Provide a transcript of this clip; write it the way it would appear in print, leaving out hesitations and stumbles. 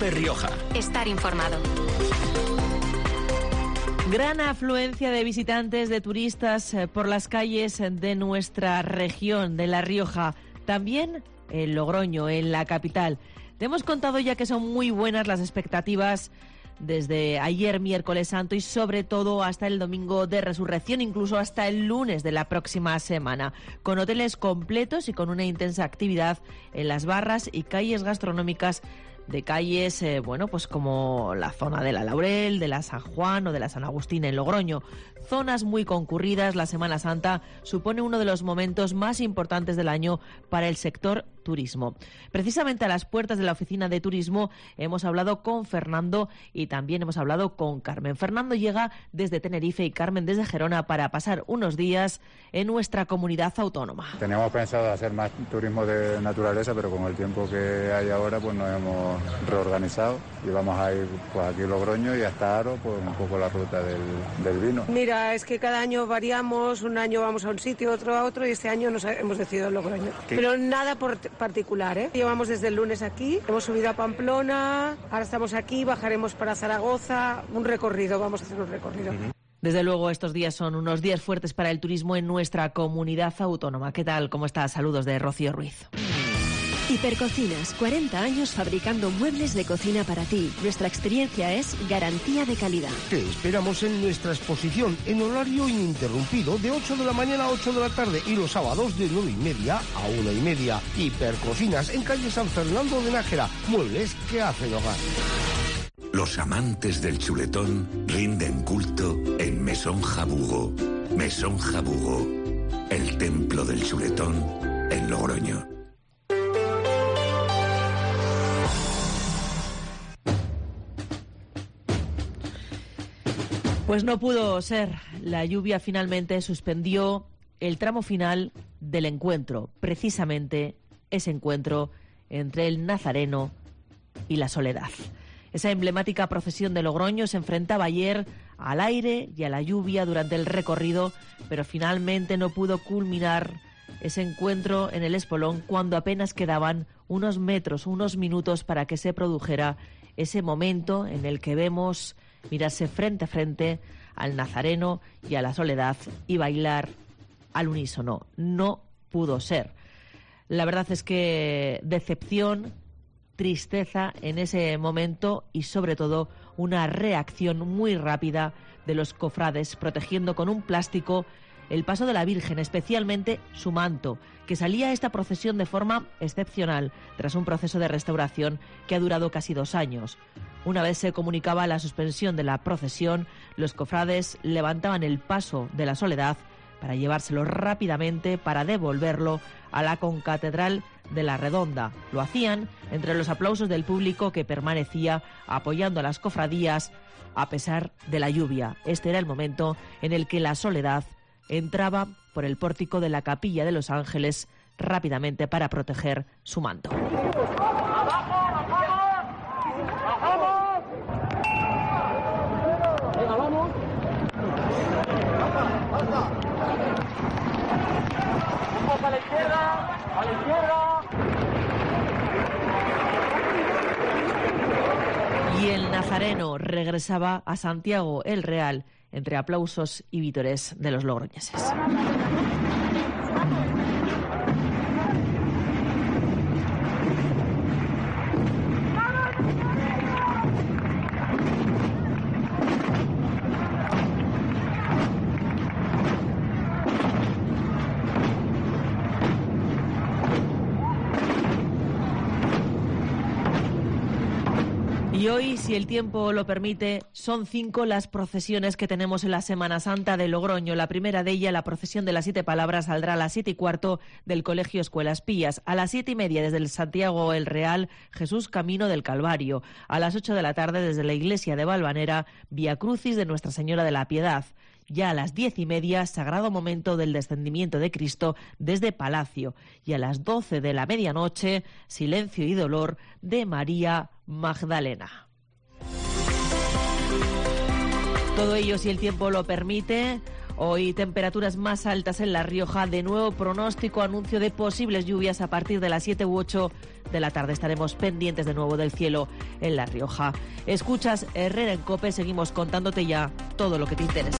Cope Rioja. Estar informado. Gran afluencia de visitantes, de turistas por las calles de nuestra región, de La Rioja. También en Logroño, en la capital. Te hemos contado ya que son muy buenas las expectativas desde ayer miércoles santo y sobre todo hasta el domingo de resurrección, incluso hasta el lunes de la próxima semana, con hoteles completos y con una intensa actividad en las barras y calles gastronómicas de calles, pues como la zona de la Laurel, de la San Juan o de la San Agustín en Logroño. Zonas muy concurridas. La Semana Santa supone uno de los momentos más importantes del año para el sector turismo. Precisamente a las puertas de la oficina de turismo hemos hablado con Fernando y también hemos hablado con Carmen. Fernando llega desde Tenerife y Carmen desde Gerona para pasar unos días en nuestra comunidad autónoma. Teníamos pensado hacer más turismo de naturaleza, pero con el tiempo que hay ahora pues nos hemos reorganizado y vamos a ir pues aquí a Logroño y hasta Aro, pues un poco la ruta del vino. Mira, es que cada año variamos, un año vamos a un sitio, otro a otro y este año nos hemos decidido Logroño. ¿Qué? Pero nada particular, ¿eh? Llevamos desde el lunes aquí, hemos subido a Pamplona, ahora estamos aquí, bajaremos para Zaragoza, un recorrido, vamos a hacer un recorrido. Desde luego estos días son unos días fuertes para el turismo en nuestra comunidad autónoma. ¿Qué tal? ¿Cómo estás? Saludos de Rocío Ruiz. Hipercocinas, 40 años fabricando muebles de cocina para ti. Nuestra experiencia es garantía de calidad. Te esperamos en nuestra exposición en horario ininterrumpido de 8 de la mañana a 8 de la tarde y los sábados de 9:30 a 1:30. Hipercocinas en calle San Fernando de Nájera. Muebles que hacen hogar. Los amantes del chuletón rinden culto en Mesón Jabugo. Mesón Jabugo, el templo del chuletón en Logroño. Pues no pudo ser. La lluvia finalmente suspendió el tramo final del encuentro, precisamente ese encuentro entre el Nazareno y la Soledad. Esa emblemática procesión de Logroño se enfrentaba ayer al aire y a la lluvia durante el recorrido, pero finalmente no pudo culminar ese encuentro en el espolón cuando apenas quedaban unos metros, unos minutos para que se produjera ese momento en el que vemos mirarse frente a frente al Nazareno y a la Soledad y bailar al unísono. No pudo ser. La verdad es que decepción, tristeza en ese momento y sobre todo una reacción muy rápida de los cofrades protegiendo con un plástico el paso de la Virgen, especialmente su manto, que salía a esta procesión de forma excepcional tras un proceso de restauración que ha durado casi 2 años. Una vez se comunicaba la suspensión de la procesión, los cofrades levantaban el paso de la Soledad para llevárselo rápidamente para devolverlo a la concatedral de la Redonda. Lo hacían entre los aplausos del público que permanecía apoyando a las cofradías a pesar de la lluvia. Este era el momento en el que la Soledad entraba por el pórtico de la Capilla de los Ángeles rápidamente para proteger su manto. A la izquierda, a la izquierda. Y el Nazareno regresaba a Santiago el Real entre aplausos y vítores de los logroñeses. Y hoy, si el tiempo lo permite, son 5 las procesiones que tenemos en la Semana Santa de Logroño. La primera de ellas, la procesión de las 7 palabras, saldrá a las 7:15 del Colegio Escuelas Pías. A las 7:30 desde el Santiago el Real, Jesús Camino del Calvario. A las 8 de la tarde desde la Iglesia de Valvanera, Vía Crucis de Nuestra Señora de la Piedad. Ya a las 10:30, sagrado momento del descendimiento de Cristo desde Palacio. Y a las 12 de la medianoche, silencio y dolor de María Magdalena. Todo ello, si el tiempo lo permite, Hoy temperaturas más altas en La Rioja, de nuevo pronóstico, anuncio de posibles lluvias a partir de las 7 u 8 de la tarde. Estaremos pendientes de nuevo del cielo en La Rioja. Escuchas Herrera en COPE, seguimos contándote ya todo lo que te interesa.